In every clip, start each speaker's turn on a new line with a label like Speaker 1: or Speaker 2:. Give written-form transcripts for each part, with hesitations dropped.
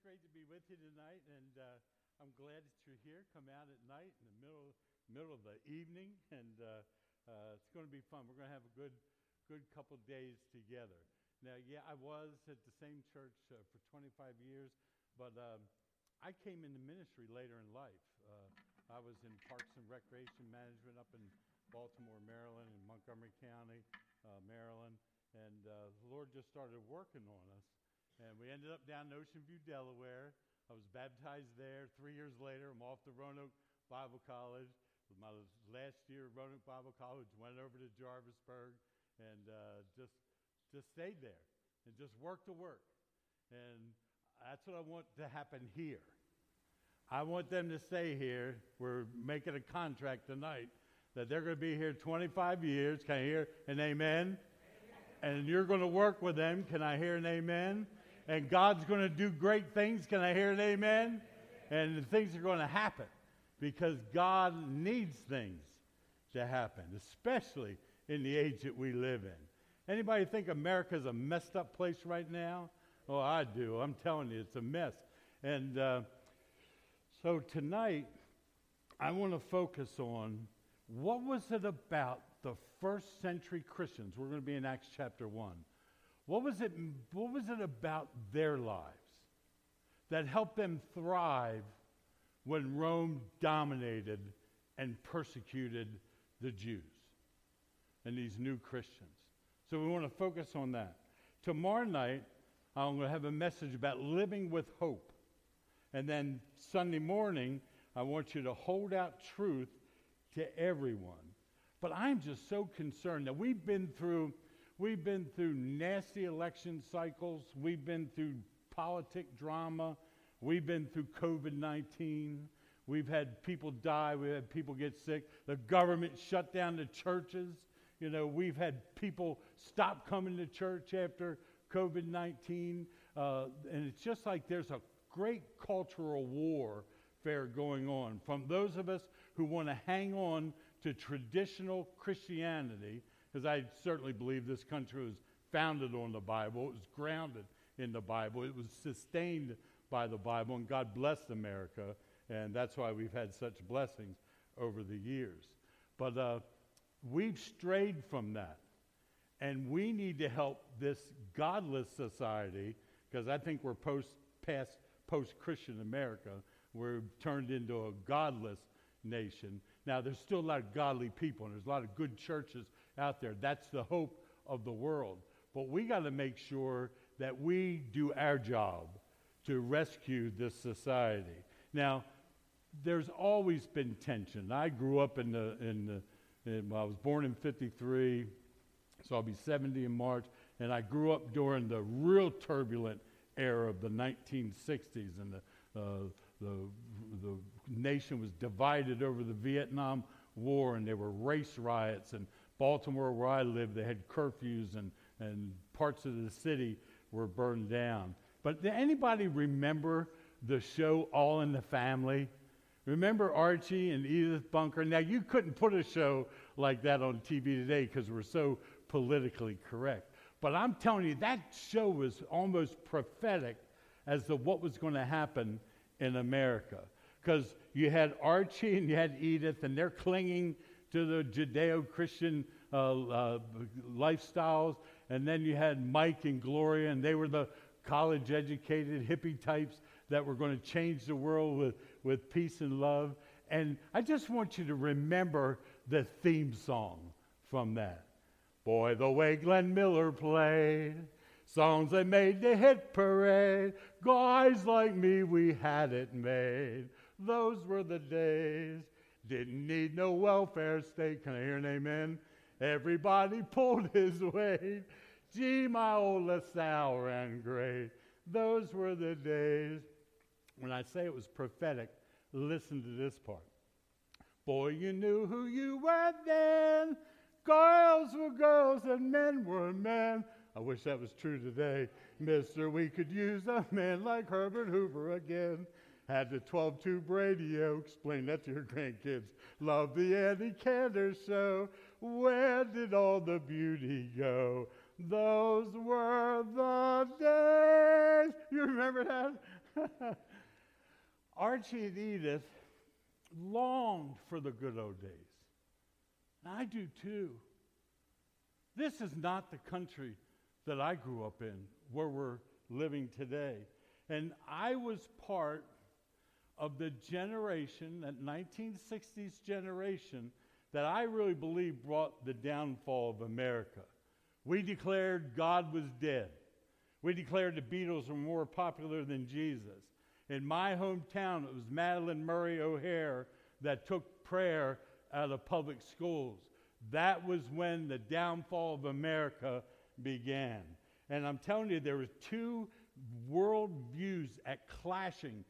Speaker 1: great to be with you tonight, and I'm glad that you're here. Come out at night in the middle of the evening, and it's going to be fun. We're going to have a good couple days together. Now, yeah, I was at the same church for 25 years, but I came into ministry later in life. I was in Parks and Recreation Management up in Baltimore, Maryland, and Montgomery County, Maryland, and the Lord just started working on us. And we ended up down in Ocean View, Delaware. I was baptized there. 3 years later, I'm off to Roanoke Bible College. My last year at Roanoke Bible College, went over to Jarvisburg and just stayed there and just worked to work. And that's what I want to happen here. I want them to stay here. We're making a contract tonight that they're going to be here 25 years. Can I hear an amen? And you're going to work with them. Can I hear an amen? And God's going to do great things. Can I hear an amen? And the things are going to happen because God needs things to happen, especially in the age that we live in. Anybody think America's a messed up place right now? Oh, I do. I'm telling you, it's a mess. And so tonight, I want to focus on what was it about the first century Christians. We're going to be in Acts chapter 1. What was it about their lives that helped them thrive when Rome dominated and persecuted the Jews and these new Christians? So we want to focus on that. Tomorrow night, I'm going to have a message about living with hope. And then Sunday morning, I want you to hold out truth to everyone. But I'm just so concerned that we've been through nasty election cycles. We've been through politic drama. We've been through COVID-19. We've had people die. We've had people get sick. The government shut down the churches. You know, we've had people stop coming to church after COVID-19. And it's just like there's a great cultural warfare going on from those of us who want to hang on to traditional Christianity, because I certainly believe this country was founded on the Bible. It was grounded in the Bible. It was sustained by the Bible, and God blessed America, and that's why we've had such blessings over the years. But we've strayed from that, and we need to help this godless society, because I think we're post-Christian America. We're turned into a godless nation. Now, there's still a lot of godly people, and there's a lot of good churches out there. That's the hope of the world. But we got to make sure that we do our job to rescue this society. Now, there's always been tension. I grew up I was born in 53, so I'll be 70 in March, and I grew up during the real turbulent era of the 1960s, and the nation was divided over the Vietnam War, and there were race riots. And Baltimore, where I live, they had curfews, and parts of the city were burned down. But did anybody remember the show All in the Family? Remember Archie and Edith Bunker? Now, you couldn't put a show like that on TV today because we're so politically correct. But I'm telling you, that show was almost prophetic as to what was going to happen in America. Because you had Archie and you had Edith, and they're clinging to the Judeo-Christian lifestyles. And then you had Mike and Gloria, and they were the college-educated hippie types that were going to change the world with peace and love. And I just want you to remember the theme song from that. Boy, the way Glenn Miller played, songs that made the hit parade. Guys like me, we had it made. Those were the days. Didn't need no welfare state. Can I hear an amen? Everybody pulled his weight. Gee, my old LaSalle ran great. Those were the days. When I say it was prophetic, listen to this part. Boy, you knew who you were then. Girls were girls and men were men. I wish that was true today. Mister, we could use a man like Herbert Hoover again. Had the 12-tube radio. Explain that to your grandkids. Love the Andy Cantor show. Where did all the beauty go? Those were the days. You remember that? Archie and Edith longed for the good old days. And I do too. This is not the country that I grew up in, where we're living today. And I was part of the generation, that 1960s generation, that I really believe brought the downfall of America. We declared God was dead. We declared the Beatles were more popular than Jesus. In my hometown, it was Madalyn Murray O'Hair that took prayer out of public schools. That was when the downfall of America began. And I'm telling you, there were two world views at clashing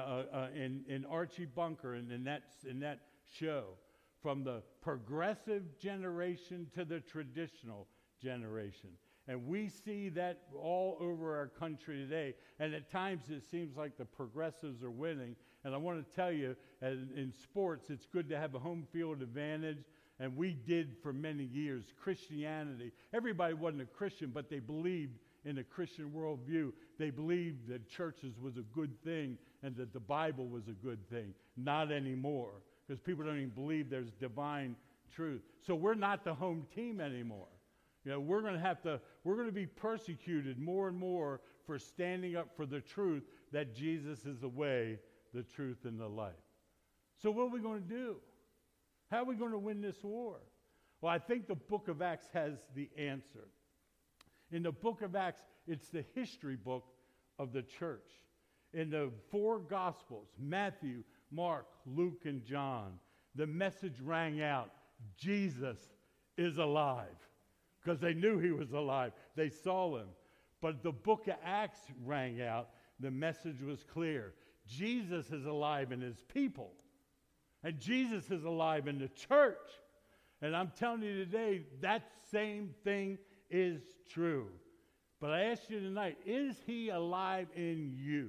Speaker 1: in Archie Bunker and in that show, from the progressive generation to the traditional generation. And we see that all over our country today. And at times it seems like the progressives are winning. And I want to tell you, in sports, it's good to have a home field advantage. And we did for many years. Christianity, everybody wasn't a Christian, but they believed in a Christian worldview. They believed that churches was a good thing and that the Bible was a good thing. Not anymore, because people don't even believe there's divine truth. So we're not the home team anymore. You know, we're going to be persecuted more and more for standing up for the truth that Jesus is the way, the truth, and the life. So what are we going to do? How are we going to win this war? Well, I think the book of Acts has the answer. In the book of Acts, it's the history book of the church. In the four Gospels, Matthew, Mark, Luke, and John, the message rang out, Jesus is alive. Because they knew he was alive. They saw him. But the book of Acts rang out. The message was clear. Jesus is alive in his people. And Jesus is alive in the church. And I'm telling you today, that same thing is true. But I ask you tonight, is he alive in you?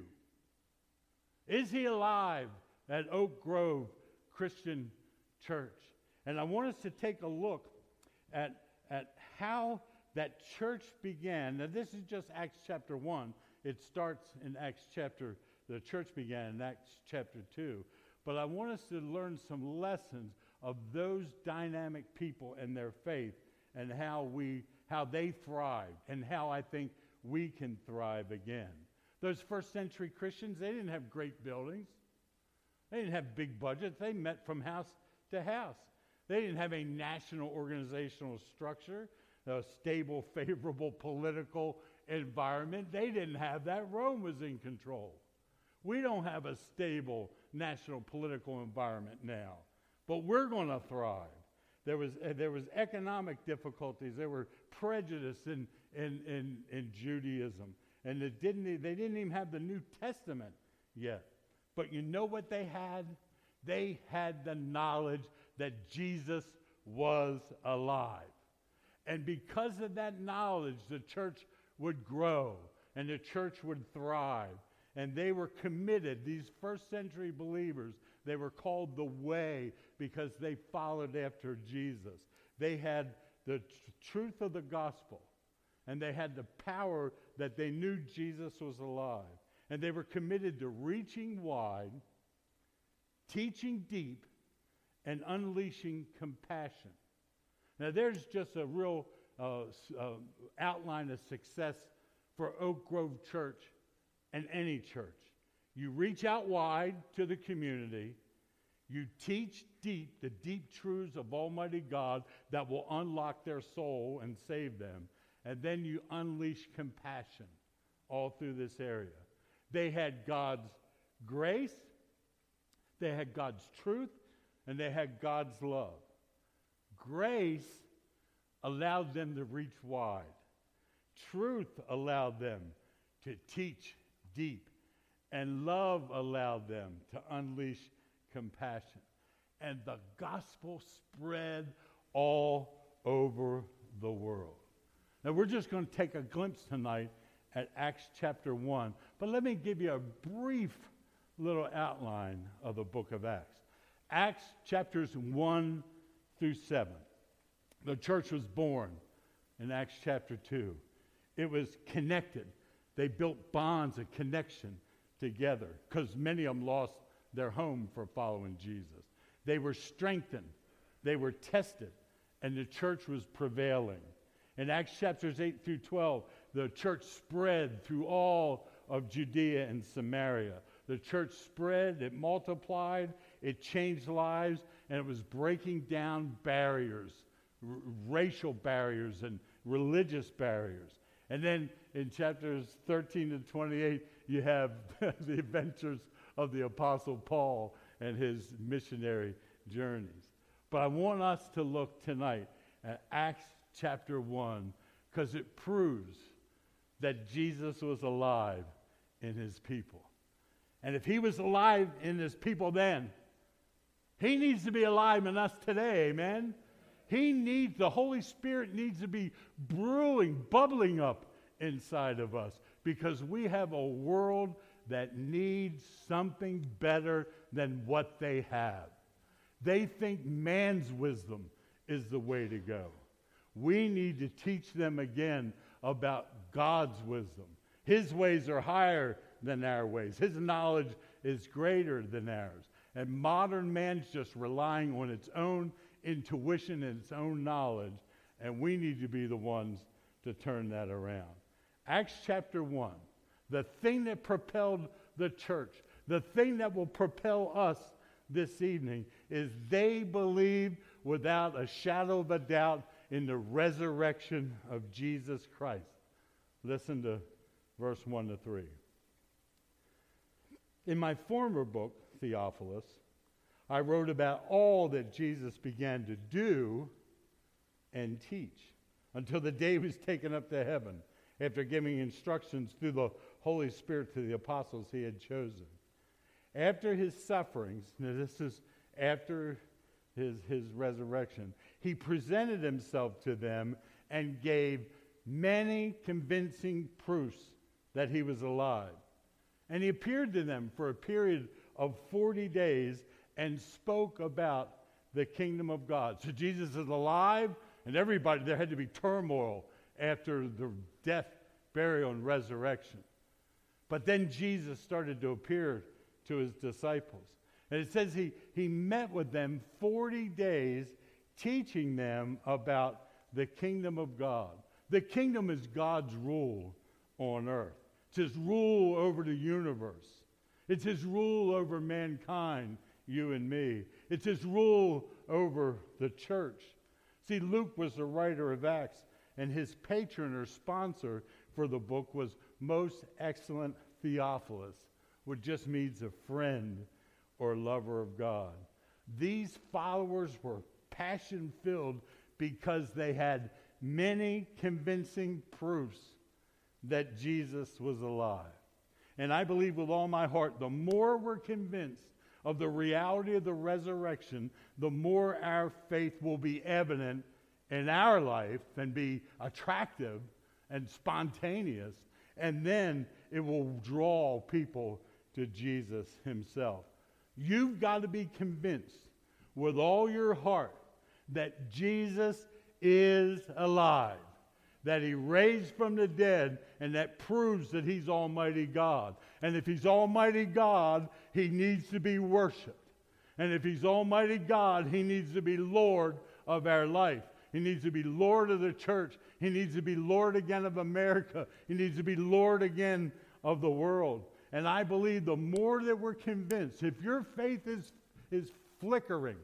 Speaker 1: Is he alive at Oak Grove Christian Church? And I want us to take a look at how that church began. Now, this is just Acts chapter 1. It starts in the church began in Acts chapter 2. But I want us to learn some lessons of those dynamic people and their faith and how they thrived and how I think we can thrive again. Those first century Christians, they didn't have great buildings. They didn't have big budgets. They met from house to house. They didn't have a national organizational structure, a stable, favorable political environment. They didn't have that. Rome was in control. We don't have a stable national political environment now, but we're going to thrive. There was economic difficulties. There were prejudice in Judaism, and they didn't even have the New Testament yet. But you know what they had? They had the knowledge that Jesus was alive. And because of that knowledge, the church would grow and the church would thrive. And they were committed, these first century believers, they were called the Way because they followed after Jesus. They had the truth of the gospel, and they had the power that they knew Jesus was alive. And they were committed to reaching wide, teaching deep, and unleashing compassion. Now, there's just a real outline of success for Oak Grove Church and any church. You reach out wide to the community. You teach deep the deep truths of Almighty God that will unlock their soul and save them. And then you unleash compassion all through this area. They had God's grace, they had God's truth, and they had God's love. Grace allowed them to reach wide. Truth allowed them to teach deep. And love allowed them to unleash compassion. And the gospel spread all over the world. Now, we're just going to take a glimpse tonight at Acts chapter 1. But let me give you a brief little outline of the book of Acts. Acts chapters 1 through 7. The church was born in Acts chapter 2. It was connected. They built bonds of connection together, because many of them lost their home for following Jesus. They were strengthened. They were tested. And the church was prevailing. In Acts chapters 8 through 12, the church spread through all of Judea and Samaria. The church spread, it multiplied, it changed lives, and it was breaking down barriers, racial barriers and religious barriers. And then in chapters 13 to 28, you have the adventures of the Apostle Paul and his missionary journeys. But I want us to look tonight at Acts chapter 1, because it proves that Jesus was alive in his people. And if he was alive in his people then, he needs to be alive in us today, amen? The Holy Spirit needs to be brewing, bubbling up inside of us, because we have a world that needs something better than what they have. They think man's wisdom is the way to go. We need to teach them again about God's wisdom. His ways are higher than our ways. His knowledge is greater than ours. And modern man's just relying on its own intuition and its own knowledge, and we need to be the ones to turn that around. Acts chapter 1, the thing that propelled the church, the thing that will propel us this evening, is they believed without a shadow of a doubt in the resurrection of Jesus Christ. Listen to verse 1 to 3. In my former book, Theophilus, I wrote about all that Jesus began to do and teach until the day he was taken up to heaven, after giving instructions through the Holy Spirit to the apostles he had chosen. After his sufferings, now this is after his resurrection, he presented himself to them and gave many convincing proofs that he was alive. And he appeared to them for a period of 40 days and spoke about the kingdom of God. So Jesus is alive, and everybody, there had to be turmoil after the death, burial, and resurrection. But then Jesus started to appear to his disciples. And it says he met with them 40 days, teaching them about the kingdom of God. The kingdom is God's rule on earth. It's his rule over the universe. It's his rule over mankind, you and me. It's his rule over the church. See, Luke was the writer of Acts, and his patron or sponsor for the book was Most Excellent Theophilus, which just means a friend or lover of God. These followers were passion-filled because they had many convincing proofs that Jesus was alive. And I believe with all my heart, the more we're convinced of the reality of the resurrection, the more our faith will be evident in our life and be attractive and spontaneous, and then it will draw people to Jesus himself. You've got to be convinced with all your heart that Jesus is alive, that he raised from the dead, and that proves that he's Almighty God. And if he's Almighty God, he needs to be worshiped. And if he's Almighty God, he needs to be Lord of our life. He needs to be Lord of the church. He needs to be Lord again of America. He needs to be Lord again of the world. And I believe the more that we're convinced, if your faith is flickering,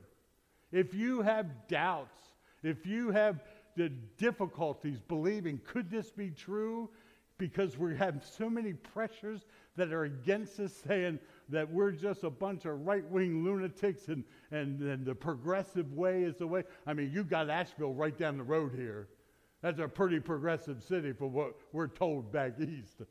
Speaker 1: if you have doubts, if you have the difficulties believing, could this be true? Because we have so many pressures that are against us, saying that we're just a bunch of right-wing lunatics and the progressive way is the way. I mean, you got Asheville right down the road here. That's a pretty progressive city for what we're told back east.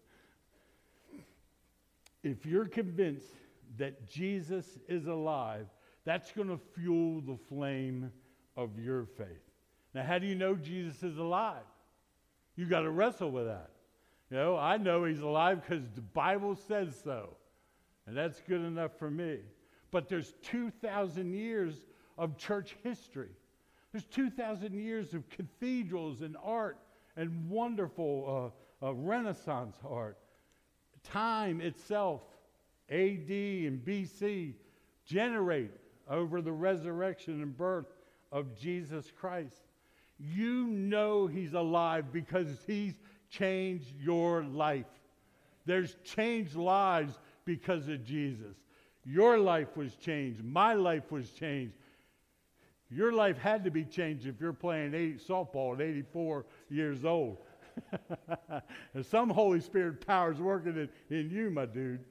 Speaker 1: If you're convinced that Jesus is alive, that's going to fuel the flame of your faith. Now, how do you know Jesus is alive? You got to wrestle with that. You know, I know he's alive because the Bible says so. And that's good enough for me. But there's 2,000 years of church history. There's 2,000 years of cathedrals and art and wonderful Renaissance art. Time itself AD and BC generate over the resurrection and birth of Jesus Christ. You know he's alive because he's changed your life. There's changed lives because of Jesus. Your life was changed. My life was changed. Your life had to be changed if you're playing softball at 84 years old. And some Holy Spirit power is working in you, my dude.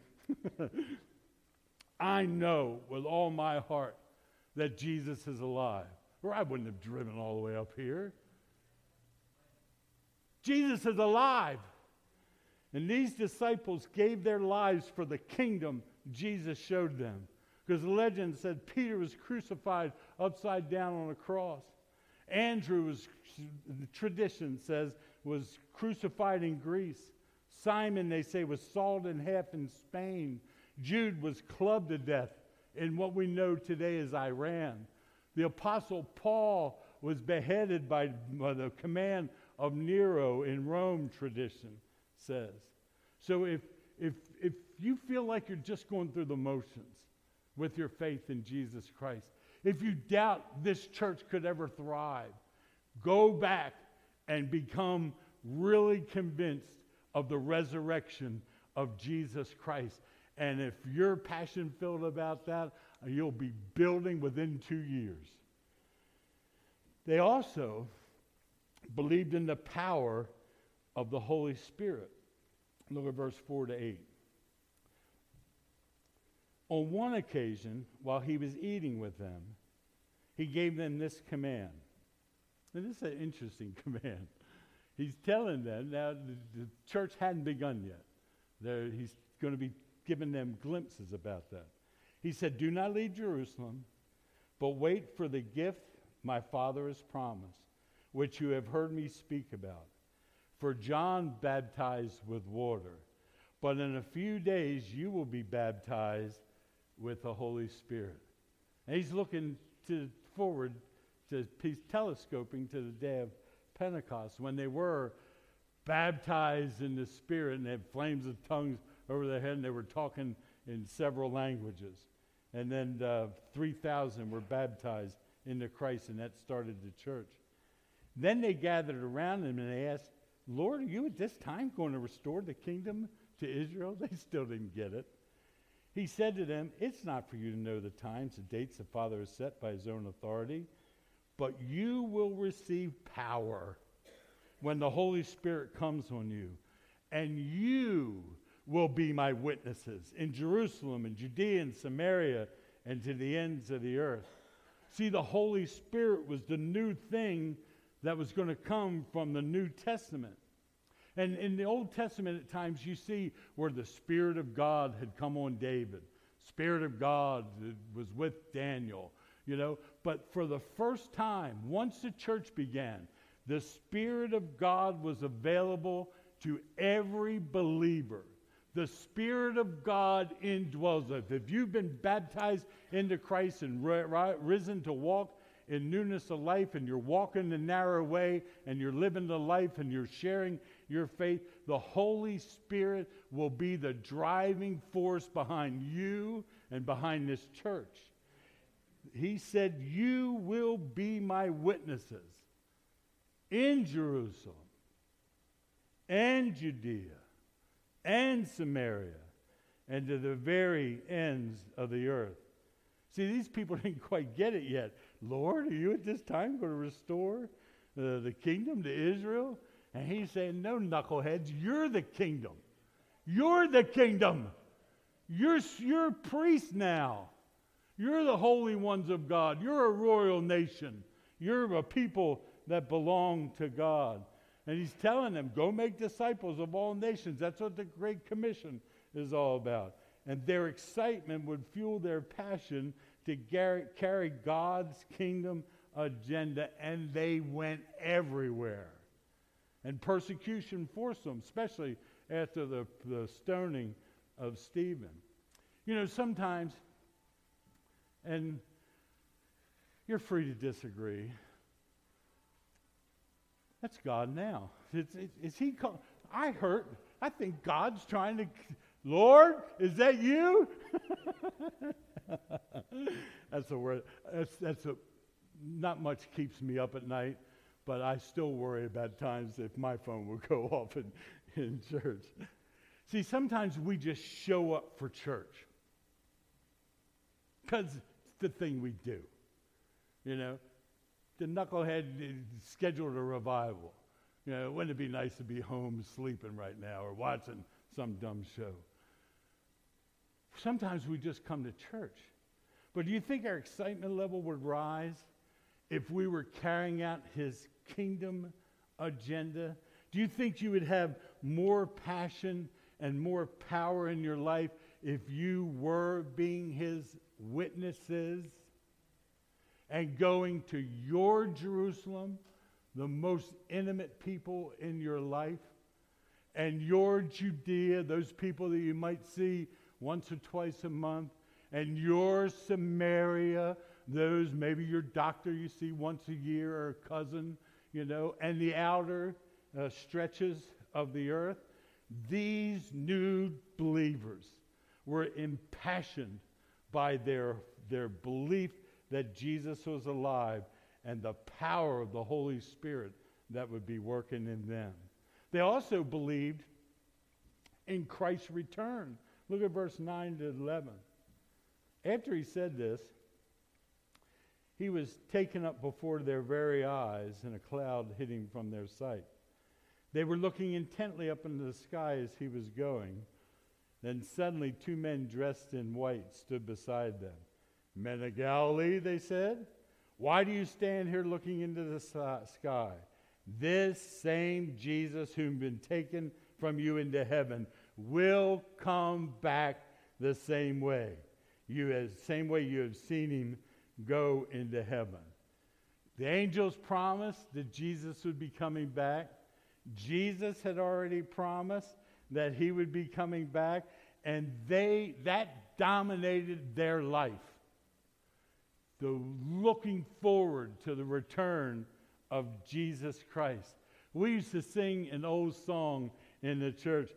Speaker 1: I know with all my heart that Jesus is alive, or I wouldn't have driven all the way up here. Jesus is alive. And these disciples gave their lives for the kingdom Jesus showed them. Because the legend said Peter was crucified upside down on a cross. Andrew was, the tradition says, was crucified in Greece. Simon, they say, was sawed in half in Spain. Jude was clubbed to death in what we know today as Iran. The Apostle Paul was beheaded by the command of Nero in Rome, tradition says. So if you feel like you're just going through the motions with your faith in Jesus Christ, if you doubt this church could ever thrive, go back and become really convinced of the resurrection of Jesus Christ. And if you're passion-filled about that, you'll be building within 2 years. They also believed in the power of the Holy Spirit. Look at verse 4 to 8. On one occasion, while he was eating with them, he gave them this command. And this is an interesting command. He's telling them, now the church hadn't begun yet. He's going to be giving them glimpses about that. He said, do not leave Jerusalem, but wait for the gift my Father has promised, which you have heard me speak about. For John baptized with water, but in a few days you will be baptized with the Holy Spirit. And he's looking forward to, he's telescoping to the day of Pentecost when they were baptized in the Spirit and they had flames of tongues over their head and they were talking in several languages. And then 3,000 were baptized into Christ, and that started the church. Then they gathered around him and they asked, Lord, are you at this time going to restore the kingdom to Israel? They still didn't get it. He said to them, it's not for you to know the times, the dates the Father has set by his own authority, but you will receive power when the Holy Spirit comes on you, and you will be my witnesses in Jerusalem and Judea and Samaria and to the ends of the earth. See, the Holy Spirit was the new thing that was going to come from the New Testament. And in the Old Testament at times you see where the Spirit of God had come on David. Spirit of God was with Daniel, you know. But for the first time, once the church began, the Spirit of God was available to every believer. The Spirit of God indwells us. If you've been baptized into Christ and risen to walk in newness of life, and you're walking the narrow way, and you're living the life, and you're sharing your faith, the Holy Spirit will be the driving force behind you and behind this church. He said, you will be my witnesses in Jerusalem and Judea and Samaria and to the very ends of the earth. See, these people didn't quite get it yet. Lord, are you at this time going to restore the kingdom to Israel? And he's saying, no, knuckleheads, you're the kingdom. You're the kingdom. You're priests now. You're the holy ones of God. You're a royal nation. You're a people that belong to God. And he's telling them, go make disciples of all nations. That's what the Great Commission is all about. And their excitement would fuel their passion to carry God's kingdom agenda, and they went everywhere. And persecution forced them, especially after the stoning of Stephen. You know, sometimes, and you're free to disagree, that's God now. Is he I think God's trying to Lord, is that you? That's a word. Not much keeps me up at night, but I still worry about times if my phone will go off in church. See, sometimes we just show up for church because it's the thing we do. You know, the knucklehead scheduled a revival. You know, wouldn't it be nice to be home sleeping right now or watching some dumb show? Sometimes we just come to church. But do you think our excitement level would rise if we were carrying out his kingdom agenda? Do you think you would have more passion and more power in your life if you were being his witnesses and going to your Jerusalem, the most intimate people in your life, and your Judea, those people that you might see once or twice a month, and your Samaria, those maybe your doctor you see once a year or a cousin, you know, and the outer stretches of the earth? These new believers were impassioned by their belief that Jesus was alive and the power of the Holy Spirit that would be working in them. They also believed in Christ's return. Look at verse 9 to 11. After he said this, he was taken up before their very eyes, and a cloud hid him from their sight. They were looking intently up into the sky as he was going. Then suddenly 2 men dressed in white stood beside them. Men of Galilee, they said, why do you stand here looking into the sky? This same Jesus whom been taken from you into heaven will come back the same way. Same way you have seen him go into heaven. The angels promised that Jesus would be coming back. Jesus had already promised that he would be coming back, and that dominated their life. The looking forward to the return of Jesus Christ. We used to sing an old song in the church,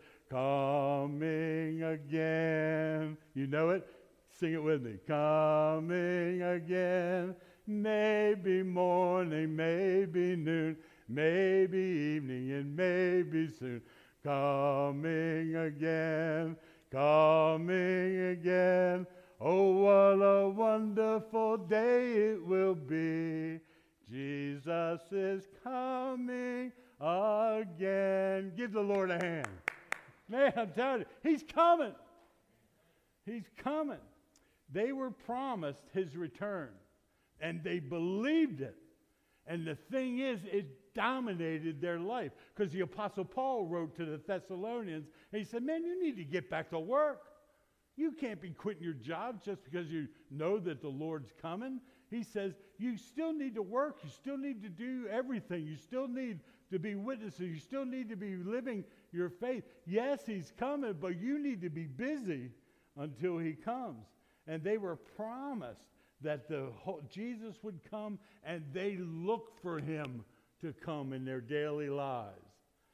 Speaker 1: coming again. You know it? Sing it with me. Coming again, maybe morning, maybe noon, maybe evening, and maybe soon. Coming again, coming again. Oh, what a wonderful day it will be. Jesus is coming again. Give the Lord a hand. Man, I'm telling you, he's coming. He's coming. They were promised his return, and they believed it. And the thing is, it dominated their life. Because the Apostle Paul wrote to the Thessalonians, and he said, man, you need to get back to work. You can't be quitting your job just because you know that the Lord's coming. He says, you still need to work. You still need to do everything. You still need to be witnesses. You still need to be living your faith. Yes, he's coming, but you need to be busy until he comes. And they were promised that Jesus would come, and they looked for him to come in their daily lives.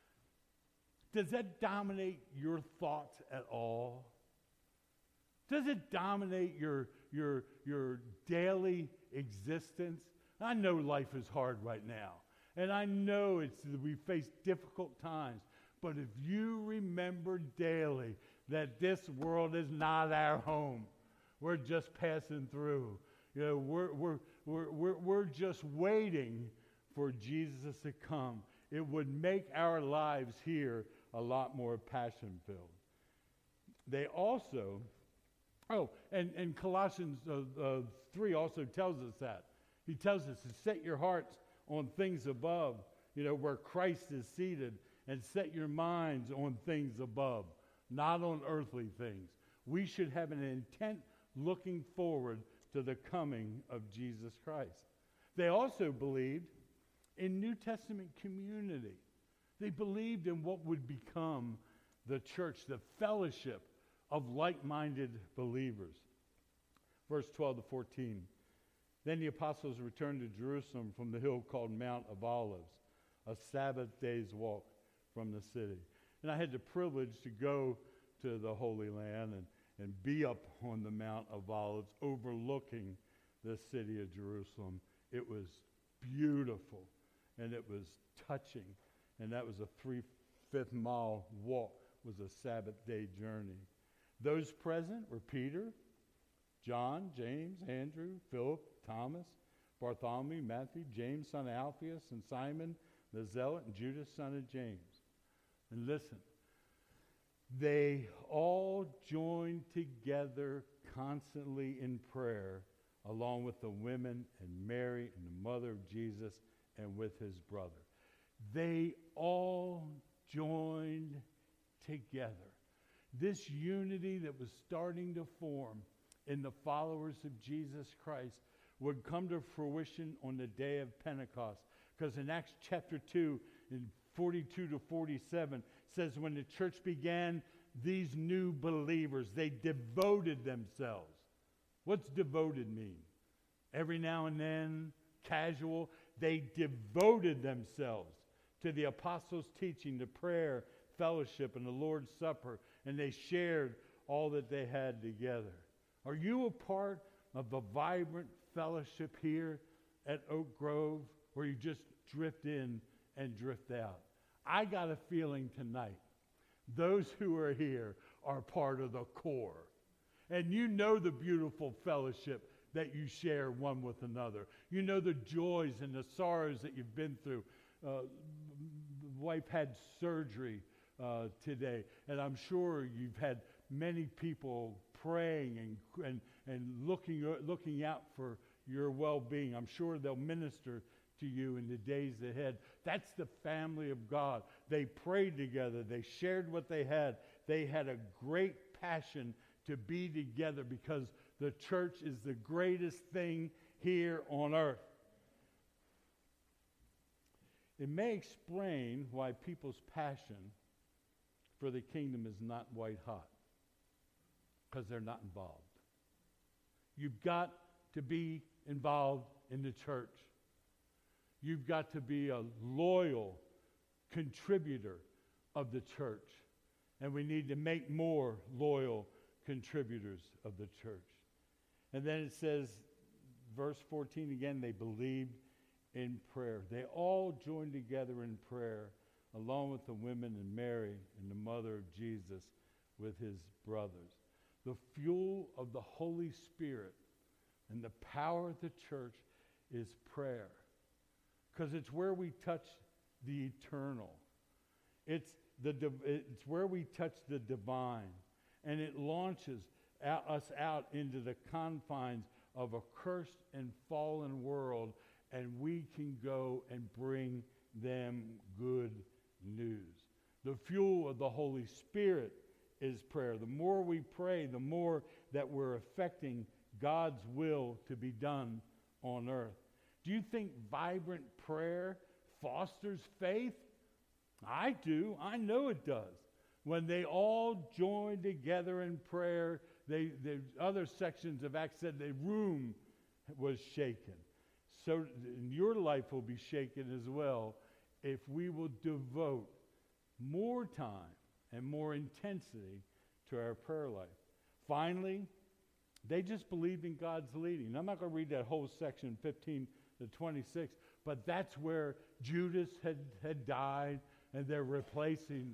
Speaker 1: Does that dominate your thoughts at all? Does it dominate your daily existence? I know life is hard right now, and I know we face difficult times, but if you remember daily that this world is not our home, we're just passing through. You know, we're just waiting for Jesus to come. It would make our lives here a lot more passion-filled. They also, and Colossians 3 also tells us that. He tells us to set your hearts on things above, you know, where Christ is seated, and set your minds on things above, not on earthly things. We should have an intent looking forward to the coming of Jesus Christ. They also believed in New Testament community. They believed in what would become the church, the fellowship of like-minded believers. Verse 12 to 14. Then the apostles returned to Jerusalem from the hill called Mount of Olives, a Sabbath day's walk from the city. And I had the privilege to go to the Holy Land and be up on the Mount of Olives overlooking the city of Jerusalem. It was beautiful, and it was touching, and that was a 3/5 mile walk, was a Sabbath day journey. Those present were Peter, John, James, Andrew, Philip, Thomas, Bartholomew, Matthew, James, son of Alphaeus, and Simon the Zealot, and Judas, son of James. And listen, they all joined together constantly in prayer, along with the women and Mary and the mother of Jesus and with his brother. They all joined together. This unity that was starting to form in the followers of Jesus Christ would come to fruition on the day of Pentecost. Because in Acts chapter 2, in 42 to 47, says when the church began, these new believers, they devoted themselves. What's devoted mean? Every now and then, casual. They devoted themselves to the apostles' teaching, to prayer, fellowship, and the Lord's Supper, and they shared all that they had together. Are you a part of the vibrant fellowship here at Oak Grove, where you just drift in and drift out? I got a feeling tonight those who are here are part of the core. And you know the beautiful fellowship that you share one with another. You know the joys and the sorrows that you've been through. Wife had surgery today, and I'm sure you've had many people praying and looking out for your well-being. I'm sure they'll minister to you in the days ahead. That's the family of God. They prayed together. They shared what they had. They had a great passion to be together because the church is the greatest thing here on earth. It may explain why people's passion for the kingdom is not white hot, because they're not involved. You've got to be involved in the church. You've got to be a loyal contributor of the church. And we need to make more loyal contributors of the church. And then it says, verse 14 again, they believed in prayer. They all joined together in prayer, along with the women and Mary and the mother of Jesus with his brothers. The fuel of the Holy Spirit and the power of the church is prayer, because it's where we touch the eternal. It's where we touch the divine, and it launches us out into the confines of a cursed and fallen world, and we can go and bring them good news. The fuel of the Holy Spirit is prayer. The more we pray, the more that we're affecting God's will to be done on earth. Do you think vibrant prayer fosters faith? I do. I know it does. When they all joined together in prayer, the other sections of Acts said the room was shaken. So your life will be shaken as well if we will devote more time and more intensity to our prayer life. Finally, they just believed in God's leading. I'm not going to read that whole section, 15 to 26, but that's where Judas had died, and they're replacing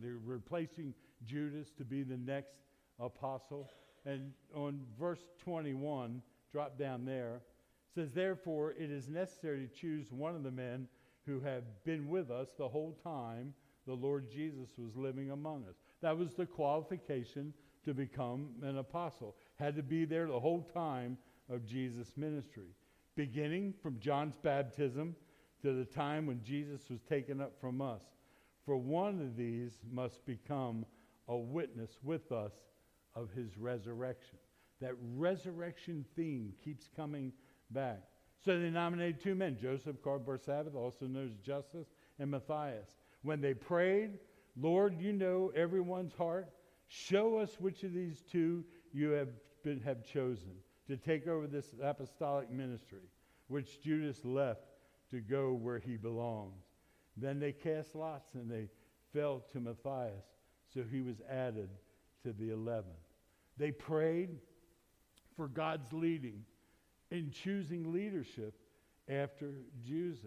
Speaker 1: Judas to be the next apostle. And on verse 21, drop down there, says, therefore it is necessary to choose one of the men who have been with us the whole time the Lord Jesus was living among us. That was the qualification to become an apostle. Had to be there the whole time of Jesus' ministry, beginning from John's baptism to the time when Jesus was taken up from us. For one of these must become a witness with us of his resurrection. That resurrection theme keeps coming back. So they nominated two men, Joseph called Barsabbas, also known as Justus, and Matthias. When they prayed, Lord, you know everyone's heart. Show us which of these two you have chosen to take over this apostolic ministry, which Judas left to go where he belongs. Then they cast lots, and they fell to Matthias, so he was added to the 11. They prayed for God's leading in choosing leadership after Judas.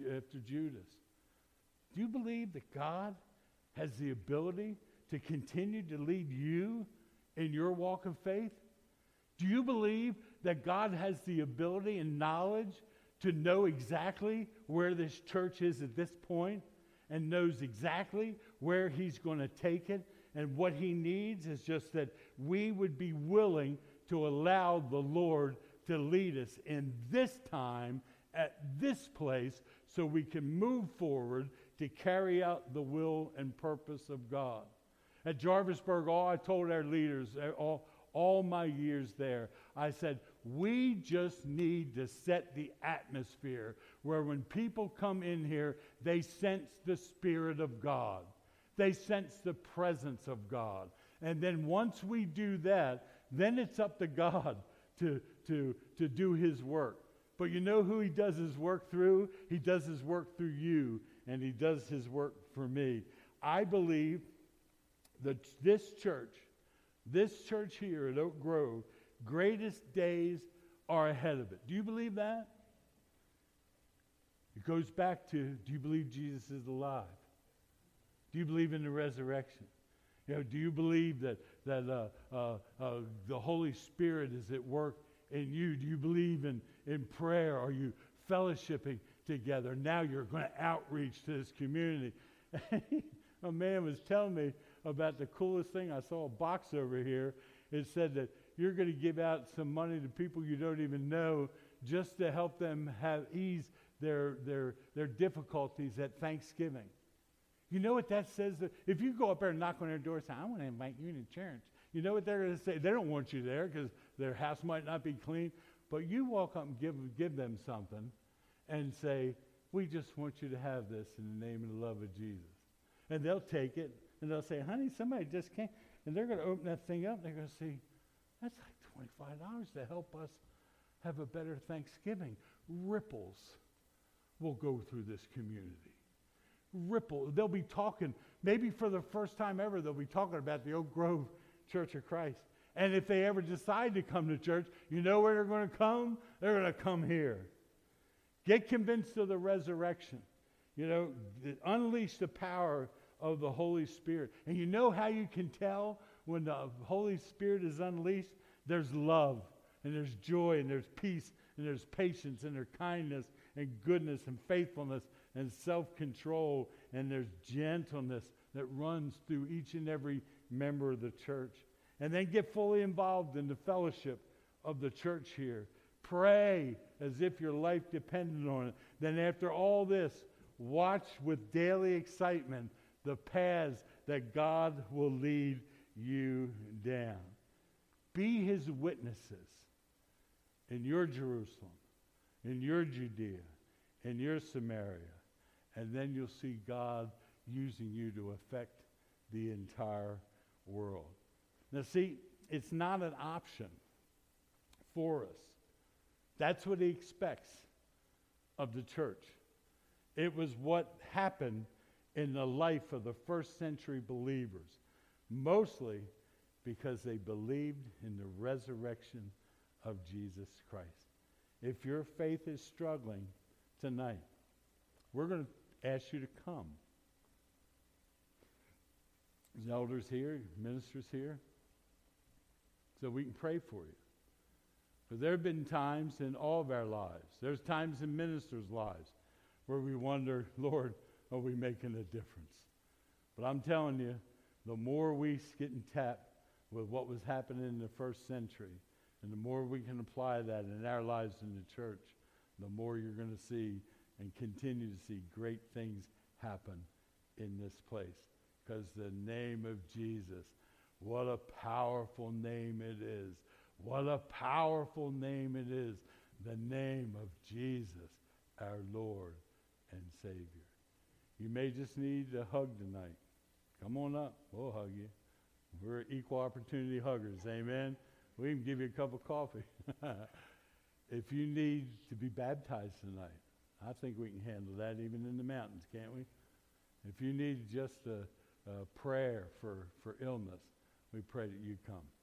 Speaker 1: Do you believe that God has the ability to continue to lead you in your walk of faith? Do you believe that God has the ability and knowledge to know exactly where this church is at this point and knows exactly where he's going to take it? And what he needs is just that we would be willing to allow the Lord to lead us in this time, at this place, so we can move forward to carry out the will and purpose of God. At Jarvisburg, I told our leaders, all my years there, I said, we just need to set the atmosphere where when people come in here, they sense the Spirit of God. They sense the presence of God. And then once we do that, then it's up to God to do his work. But you know who he does his work through? He does his work through you, and he does his work for me. I believe that this church here at Oak Grove, greatest days are ahead of it. Do you believe that? It goes back to, do you believe Jesus is alive? Do you believe in the resurrection? Do you believe that the Holy Spirit is at work in you? Do you believe in prayer? Are you fellowshipping together? Now you're going to outreach to this community. A man was telling me about the coolest thing. I saw a box over here. It said that you're going to give out some money to people you don't even know just to help them ease their difficulties at Thanksgiving. You know what that says? If you go up there and knock on their door and say, I want to invite you to church, you know what they're going to say? They don't want you there because their house might not be clean. But you walk up and give them something and say, we just want you to have this in the name and the love of Jesus. And they'll take it and they'll say, honey, somebody just came. And they're going to open that thing up and they're going to see, that's like $25 to help us have a better Thanksgiving. Ripples will go through this community. They'll be talking, maybe for the first time ever, they'll be talking about the Oak Grove Church of Christ. And if they ever decide to come to church, you know where they're going to come? They're going to come here. Get convinced of the resurrection. Unleash the power of the Holy Spirit. And you know how you can tell when the Holy Spirit is unleashed? There's love, and there's joy, and there's peace, and there's patience, and there's kindness, and goodness, and faithfulness, and self-control, and there's gentleness that runs through each and every member of the church. And then get fully involved in the fellowship of the church here. Pray as if your life depended on it. Then after all this, watch with daily excitement the paths that God will lead you down. Be his witnesses in your Jerusalem, in your Judea, in your Samaria. And then you'll see God using you to affect the entire world. Now see, it's not an option for us. That's what he expects of the church. It was what happened in the life of the first century believers, mostly because they believed in the resurrection of Jesus Christ. If your faith is struggling tonight, we're going to ask you to come. There's elders here, ministers here, so we can pray for you. But there have been times in all of our lives, there's times in ministers' lives where we wonder, Lord, are we making a difference? But I'm telling you, the more we get in tap with what was happening in the first century, and the more we can apply that in our lives in the church, the more you're going to see and continue to see great things happen in this place. Because the name of Jesus, what a powerful name it is. What a powerful name it is. The name of Jesus, our Lord and Savior. You may just need a hug tonight. Come on up. We'll hug you. We're equal opportunity huggers. Amen. We can give you a cup of coffee. If you need to be baptized tonight, I think we can handle that even in the mountains, can't we? If you need just a prayer for illness, We pray that you come.